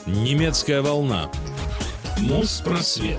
Немецкая волна. Моспросвет.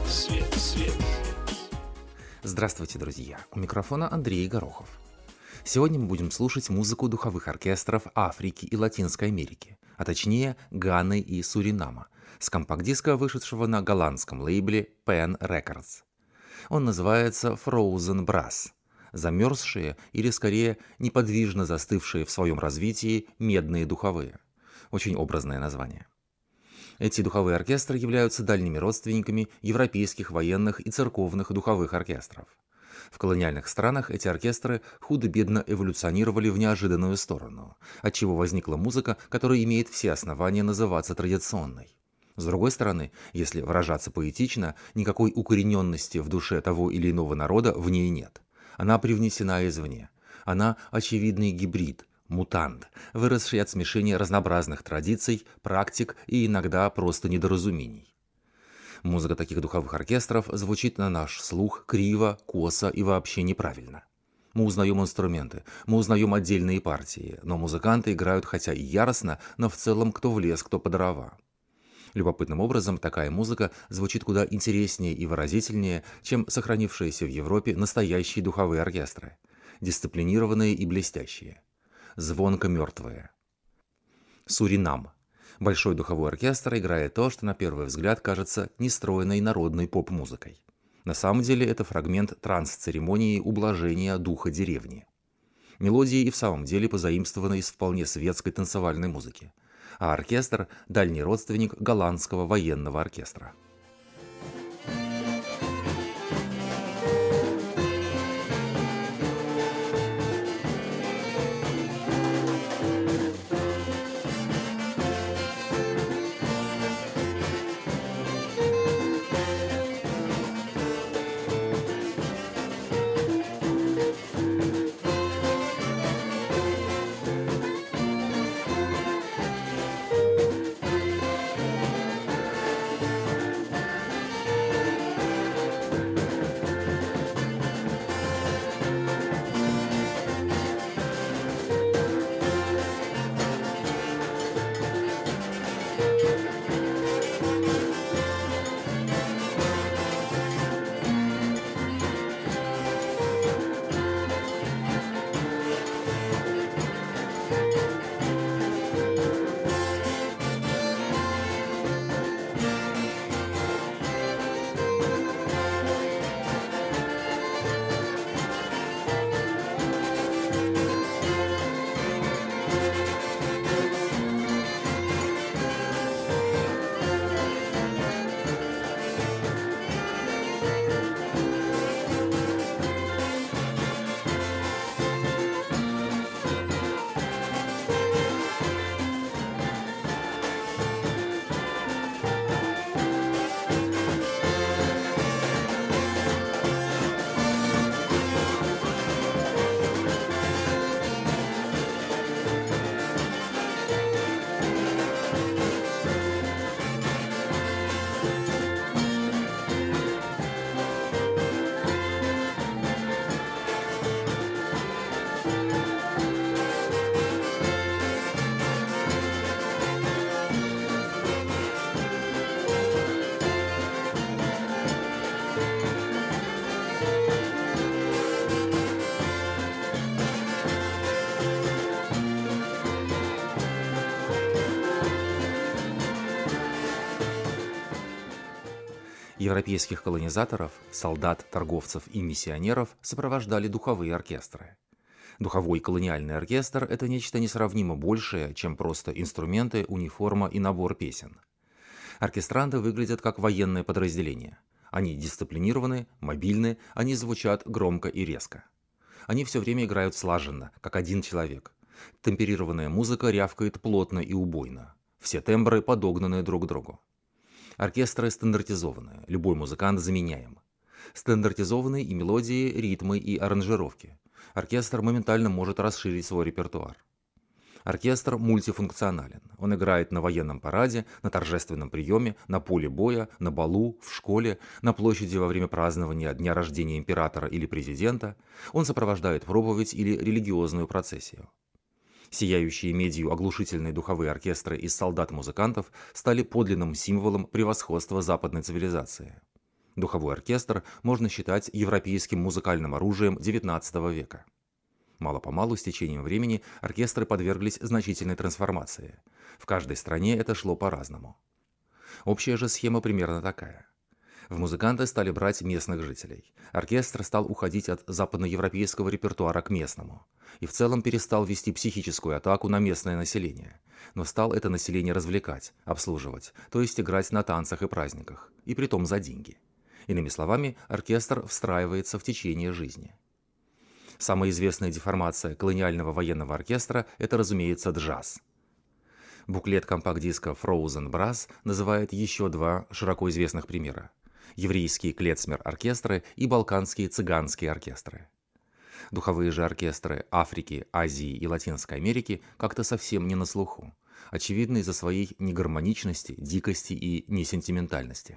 Здравствуйте, друзья! У микрофона Андрей Горохов. Сегодня мы будем слушать музыку духовых оркестров Африки и Латинской Америки, а точнее Ганы и Суринама, с компакт-диска, вышедшего на голландском лейбле Pen Records. Он называется Frozen Brass – замерзшие или, скорее, неподвижно застывшие в своем развитии медные духовые. Очень образное название. Эти духовые оркестры являются дальними родственниками европейских военных и церковных духовых оркестров. В колониальных странах эти оркестры худо-бедно эволюционировали в неожиданную сторону, отчего возникла музыка, которая имеет все основания называться традиционной. С другой стороны, если выражаться поэтично, никакой укорененности в душе того или иного народа в ней нет. Она привнесена извне. Она очевидный гибрид, мутант, выросший от смешения разнообразных традиций, практик и иногда просто недоразумений. Музыка таких духовых оркестров звучит на наш слух криво, косо и вообще неправильно. Мы узнаем инструменты, мы узнаем отдельные партии, но музыканты играют хотя и яростно, но в целом кто в лес, кто по дрова. Любопытным образом такая музыка звучит куда интереснее и выразительнее, чем сохранившиеся в Европе настоящие духовые оркестры, дисциплинированные и блестящие. Звонко мертвые. Суринам. Большой духовой оркестр играет то, что на первый взгляд кажется нестройной народной поп-музыкой. На самом деле это фрагмент транс-церемонии ублажения духа деревни. Мелодии и в самом деле позаимствованы из вполне светской танцевальной музыки, а оркестр – дальний родственник голландского военного оркестра. Европейских колонизаторов, солдат, торговцев и миссионеров сопровождали духовые оркестры. Духовой колониальный оркестр – это нечто несравнимо большее, чем просто инструменты, униформа и набор песен. Оркестранты выглядят как военное подразделение. Они дисциплинированы, мобильны, они звучат громко и резко. Они все время играют слаженно, как один человек. Темперированная музыка рявкает плотно и убойно. Все тембры подогнаны друг к другу. Оркестры стандартизованы, любой музыкант заменяем. Стандартизованы и мелодии, ритмы и аранжировки. Оркестр моментально может расширить свой репертуар. Оркестр мультифункционален. Он играет на военном параде, на торжественном приеме, на поле боя, на балу, в школе, на площади во время празднования дня рождения императора или президента. Он сопровождает проповедь или религиозную процессию. Сияющие медью оглушительные духовые оркестры из солдат и музыкантов стали подлинным символом превосходства западной цивилизации. Духовой оркестр можно считать европейским музыкальным оружием XIX века. Мало-помалу, с течением времени, оркестры подверглись значительной трансформации. В каждой стране это шло по-разному. Общая же схема примерно такая. В музыканты стали брать местных жителей. Оркестр стал уходить от западноевропейского репертуара к местному. И в целом перестал вести психическую атаку на местное население. Но стал это население развлекать, обслуживать, то есть играть на танцах и праздниках, и притом за деньги. Иными словами, оркестр встраивается в течение жизни. Самая известная деформация колониального военного оркестра – это, разумеется, джаз. Буклет компакт-диска Frozen Brass называет еще два широко известных примера – еврейские клецмер-оркестры и балканские цыганские оркестры. Духовые же оркестры Африки, Азии и Латинской Америки как-то совсем не на слуху, очевидно из-за своей негармоничности, дикости и несентиментальности.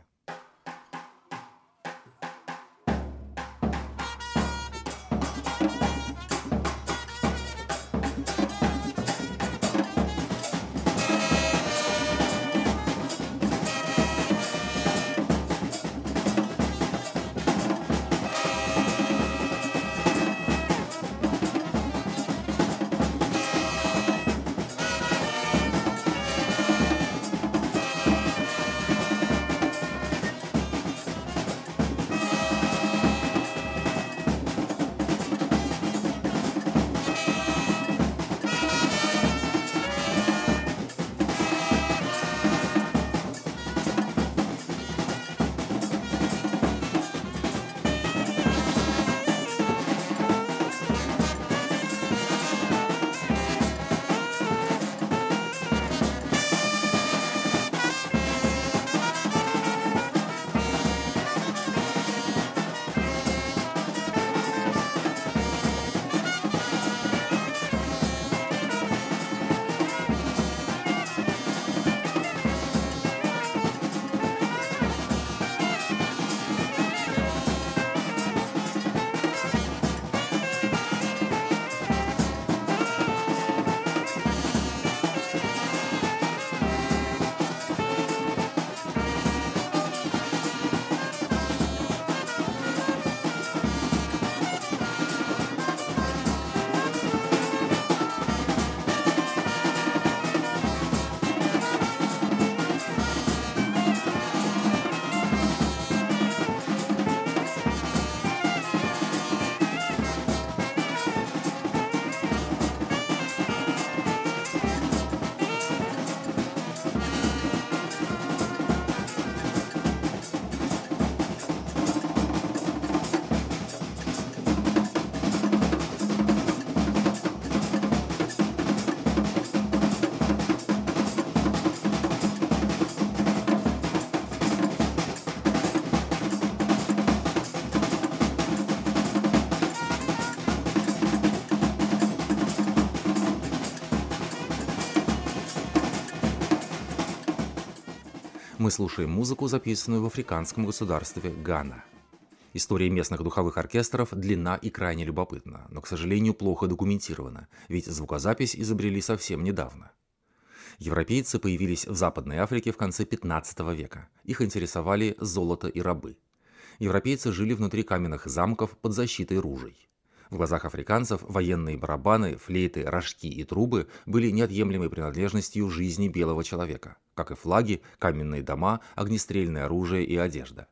Мы слушаем музыку, записанную в африканском государстве Гана. История местных духовых оркестров длинна и крайне любопытна, но, к сожалению, плохо документирована, ведь звукозапись изобрели совсем недавно. Европейцы появились в Западной Африке в конце 15 века. Их интересовали золото и рабы. Европейцы жили внутри каменных замков под защитой ружей. В глазах африканцев военные барабаны, флейты, рожки и трубы были неотъемлемой принадлежностью жизни белого человека, как и флаги, каменные дома, огнестрельное оружие и одежда.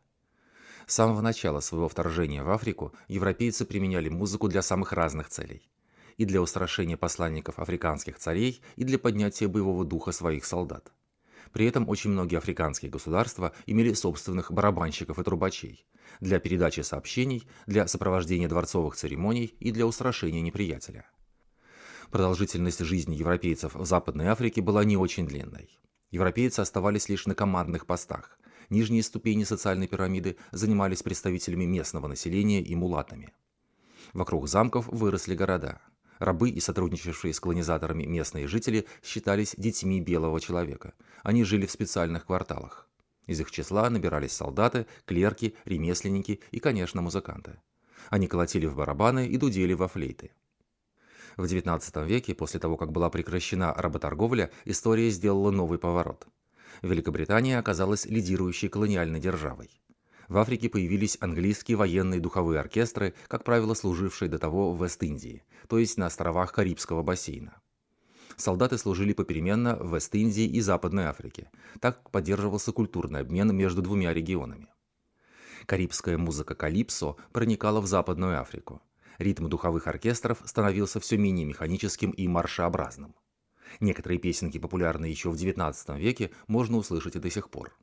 С самого начала своего вторжения в Африку европейцы применяли музыку для самых разных целей. И для устрашения посланников африканских царей, и для поднятия боевого духа своих солдат. При этом очень многие африканские государства имели собственных барабанщиков и трубачей для передачи сообщений, для сопровождения дворцовых церемоний и для устрашения неприятеля. Продолжительность жизни европейцев в Западной Африке была не очень длинной. Европейцы оставались лишь на командных постах. Нижние ступени социальной пирамиды занимались представителями местного населения и мулатами. Вокруг замков выросли города. Рабы и сотрудничавшие с колонизаторами местные жители считались детьми белого человека. Они жили в специальных кварталах. Из их числа набирались солдаты, клерки, ремесленники и, конечно, музыканты. Они колотили в барабаны и дудели во флейты. В XIX веке, после того, как была прекращена работорговля, история сделала новый поворот. Великобритания оказалась лидирующей колониальной державой. В Африке появились английские военные духовые оркестры, как правило, служившие до того в Вест-Индии, то есть на островах Карибского бассейна. Солдаты служили попеременно в Вест-Индии и Западной Африке. Так поддерживался культурный обмен между двумя регионами. Карибская музыка калипсо проникала в Западную Африку. Ритм духовых оркестров становился все менее механическим и маршеобразным. Некоторые песенки, популярные еще в XIX веке, можно услышать и до сих пор.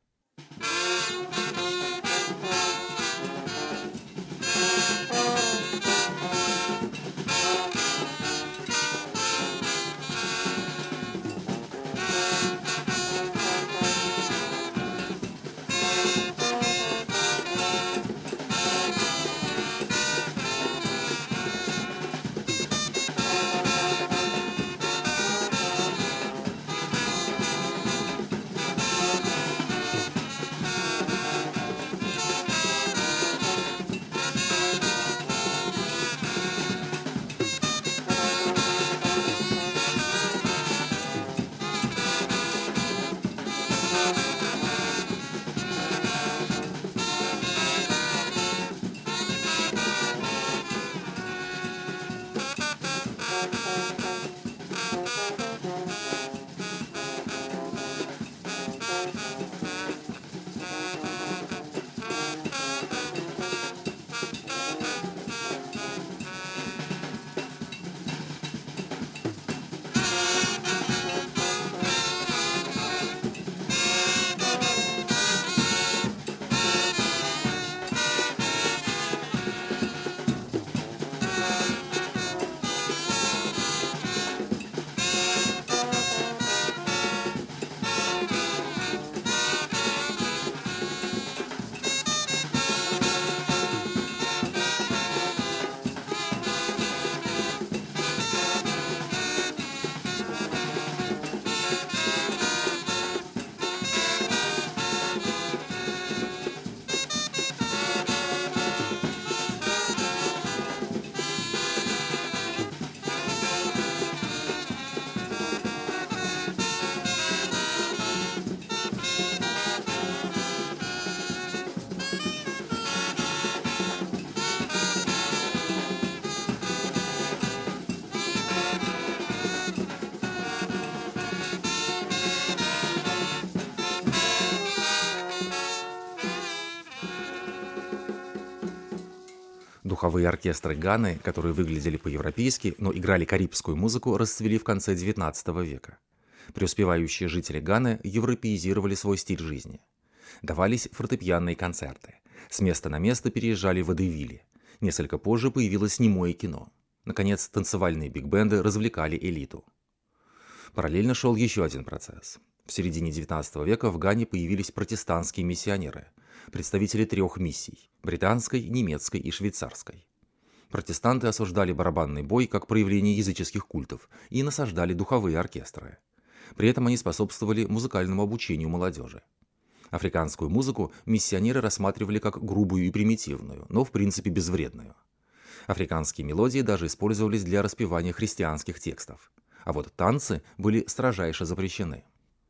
Духовые оркестры Ганы, которые выглядели по-европейски, но играли карибскую музыку, расцвели в конце XIX века. Преуспевающие жители Ганы европеизировали свой стиль жизни. Давались фортепианные концерты. С места на место переезжали водевили. Несколько позже появилось немое кино. Наконец, танцевальные биг-бенды развлекали элиту. Параллельно шел еще один процесс. В середине XIX века в Гане появились протестантские миссионеры, представители трех миссий – британской, немецкой и швейцарской. Протестанты осуждали барабанный бой как проявление языческих культов и насаждали духовые оркестры. При этом они способствовали музыкальному обучению молодежи. Африканскую музыку миссионеры рассматривали как грубую и примитивную, но в принципе безвредную. Африканские мелодии даже использовались для распевания христианских текстов. А вот танцы были строжайше запрещены.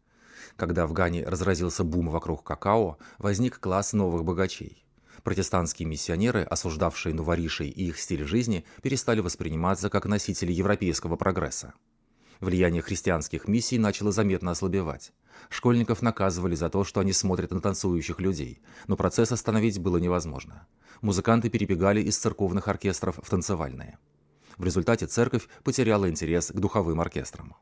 Когда в Гане разразился бум вокруг какао, возник класс новых богачей. Протестантские миссионеры, осуждавшие новоришей и их стиль жизни, перестали восприниматься как носители европейского прогресса. Влияние христианских миссий начало заметно ослабевать. Школьников наказывали за то, что они смотрят на танцующих людей, но процесс остановить было невозможно. Музыканты перебегали из церковных оркестров в танцевальные. В результате церковь потеряла интерес к духовым оркестрам.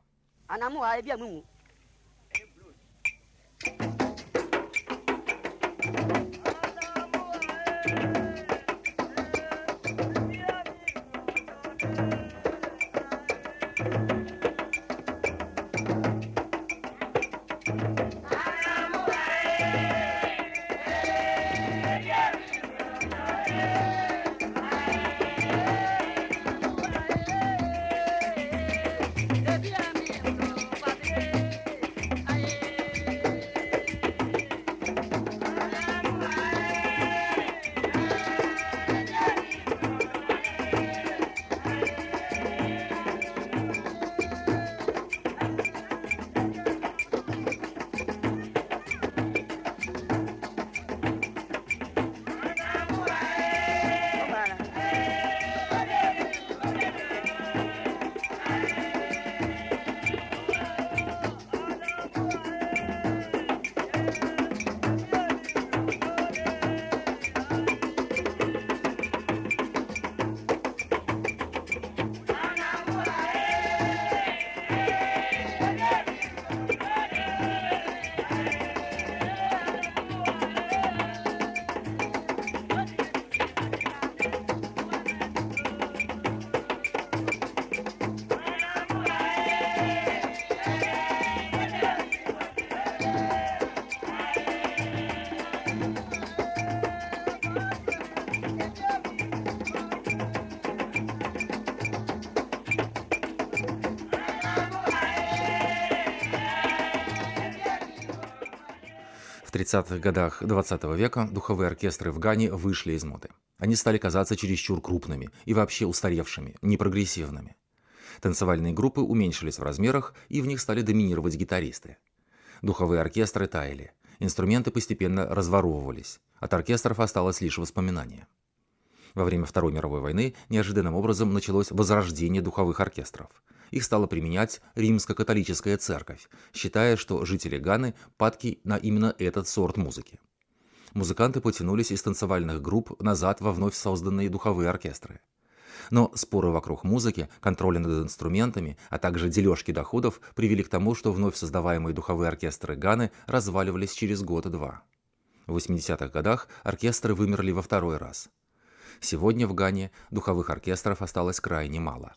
В 30-х годах XX века духовые оркестры в Гане вышли из моды. Они стали казаться чересчур крупными и вообще устаревшими, непрогрессивными. Танцевальные группы уменьшились в размерах, и в них стали доминировать гитаристы. Духовые оркестры таяли, инструменты постепенно разворовывались, от оркестров осталось лишь воспоминание. Во время Второй мировой войны неожиданным образом началось возрождение духовых оркестров. Их стала применять римско-католическая церковь, считая, что жители Ганы падки на именно этот сорт музыки. Музыканты потянулись из танцевальных групп назад во вновь созданные духовые оркестры. Но споры вокруг музыки, контроля над инструментами, а также дележки доходов привели к тому, что вновь создаваемые духовые оркестры Ганы разваливались через год-два. В 80-х годах оркестры вымерли во второй раз. Сегодня в Гане духовых оркестров осталось крайне мало.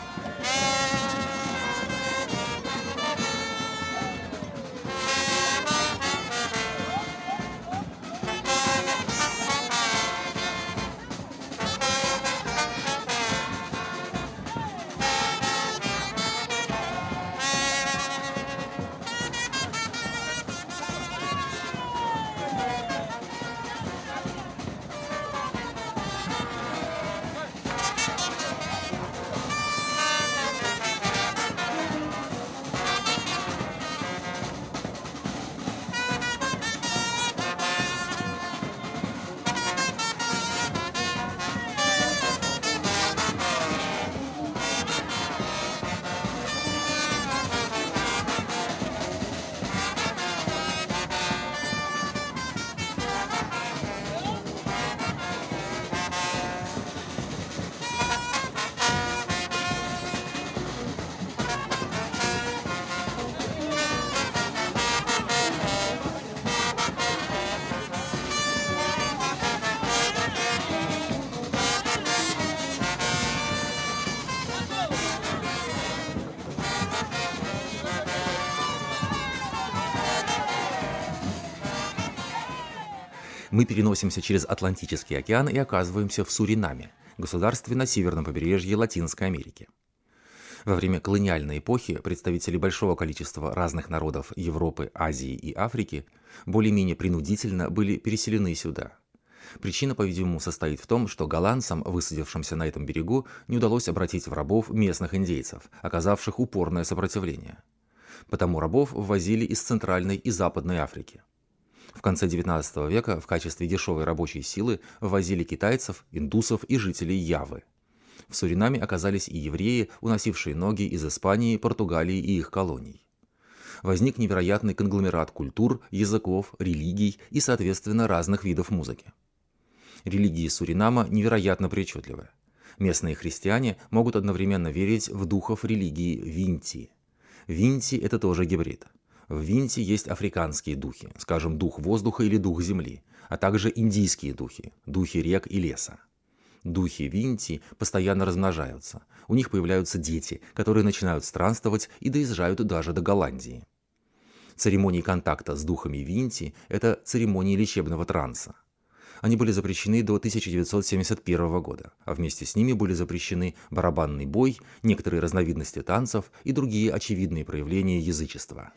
Мы переносимся через Атлантический океан и оказываемся в Суринаме, государстве на северном побережье Латинской Америки. Во время колониальной эпохи представители большого количества разных народов Европы, Азии и Африки более-менее принудительно были переселены сюда. Причина, по-видимому, состоит в том, что голландцам, высадившимся на этом берегу, не удалось обратить в рабов местных индейцев, оказавших упорное сопротивление. Потому рабов ввозили из Центральной и Западной Африки. В конце XIX века в качестве дешевой рабочей силы ввозили китайцев, индусов и жителей Явы. В Суринаме оказались и евреи, уносившие ноги из Испании, Португалии и их колоний. Возник невероятный конгломерат культур, языков, религий и, соответственно, разных видов музыки. Религии Суринама невероятно причудливы. Местные христиане могут одновременно верить в духов религии Винти. Винти – это тоже гибрид. В Винти есть африканские духи, скажем, дух воздуха или дух земли, а также индийские духи, духи рек и леса. Духи Винти постоянно размножаются, у них появляются дети, которые начинают странствовать и доезжают даже до Голландии. Церемонии контакта с духами Винти – это церемонии лечебного транса. Они были запрещены до 1971 года, а вместе с ними были запрещены барабанный бой, некоторые разновидности танцев и другие очевидные проявления язычества.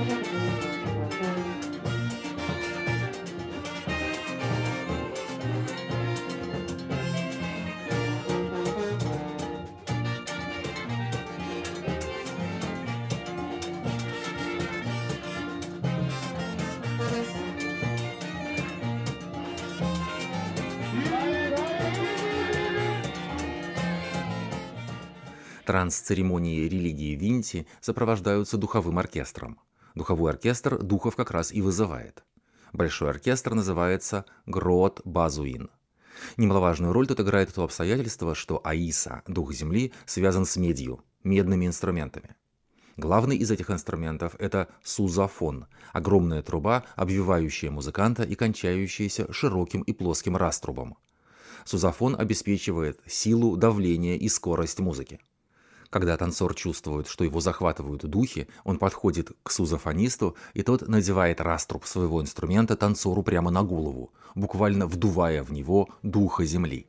Транс-церемонии религии Винти сопровождаются духовым оркестром. Духовой оркестр духов как раз и вызывает. Большой оркестр называется Гроот Базуин. Немаловажную роль тут играет то обстоятельство, что Аиса, дух земли, связан с медью, медными инструментами. Главный из этих инструментов – это сузафон, огромная труба, обвивающая музыканта и кончающаяся широким и плоским раструбом. Сузафон обеспечивает силу, давление и скорость музыки. Когда танцор чувствует, что его захватывают духи, он подходит к сузофонисту, и тот надевает раструб своего инструмента танцору прямо на голову, буквально вдувая в него духа земли.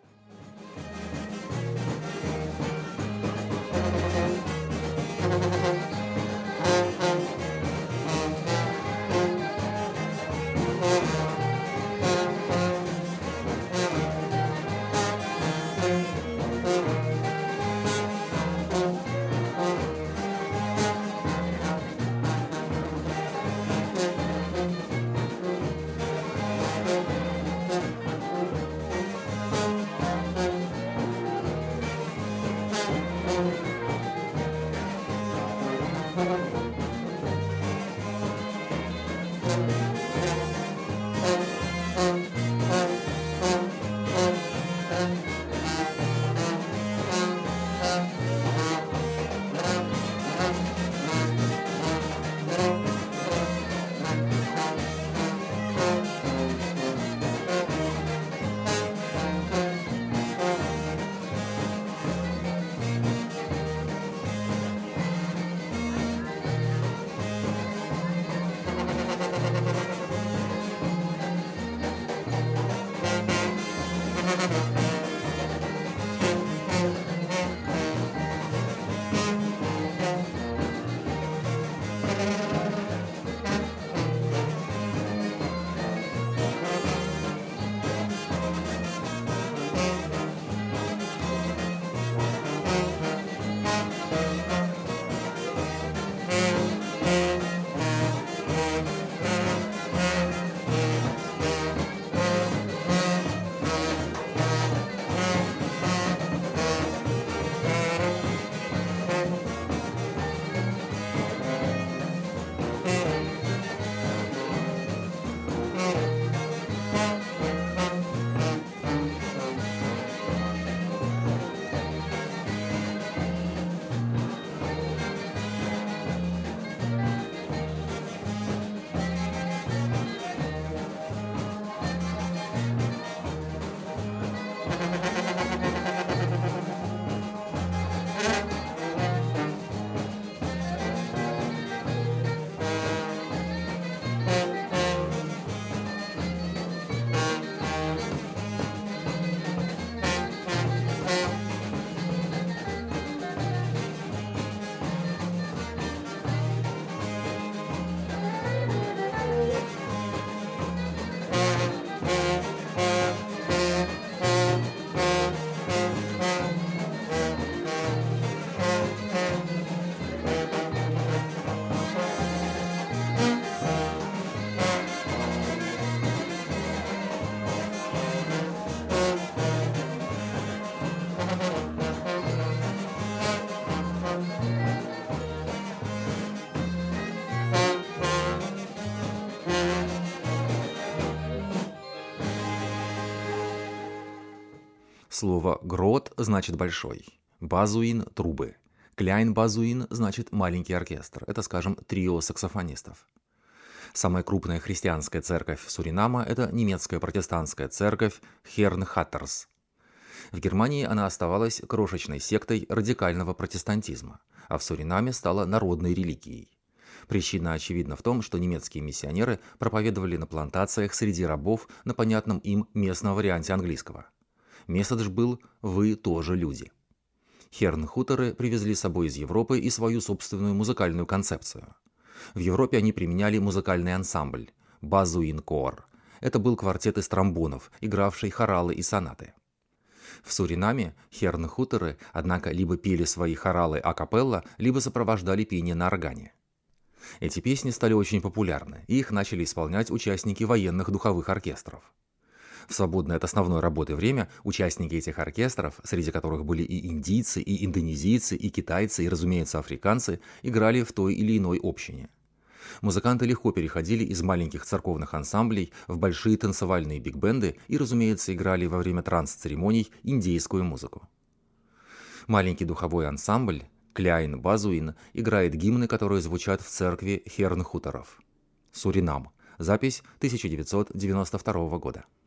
Слово «грот» значит «большой», «базуин» — «трубы», «кляйн-базуин» значит «маленький оркестр». Это, скажем, трио саксофонистов. Самая крупная христианская церковь Суринама – это немецкая протестантская церковь Хернхаттерс. В Германии она оставалась крошечной сектой радикального протестантизма, а в Суринаме стала народной религией. Причина очевидна в том, что немецкие миссионеры проповедовали на плантациях среди рабов на понятном им местном варианте английского. Месседж был «Вы тоже люди». Хернхуттеры привезли с собой из Европы и свою собственную музыкальную концепцию. В Европе они применяли музыкальный ансамбль «Базуин-кор». Это был квартет из тромбонов, игравший хоралы и сонаты. В Суринаме херн-хуторы, однако, либо пели свои хоралы а-капелла, либо сопровождали пение на органе. Эти песни стали очень популярны, и их начали исполнять участники военных духовых оркестров. В свободное от основной работы время участники этих оркестров, среди которых были и индийцы, и индонезийцы, и китайцы, и, разумеется, африканцы, играли в той или иной общине. Музыканты легко переходили из маленьких церковных ансамблей в большие танцевальные биг-бенды и, разумеется, играли во время транс-церемоний индейскую музыку. Маленький духовой ансамбль «Кляйн Базуин» играет гимны, которые звучат в церкви херн-хуторов. Суринам. Запись 1992 года.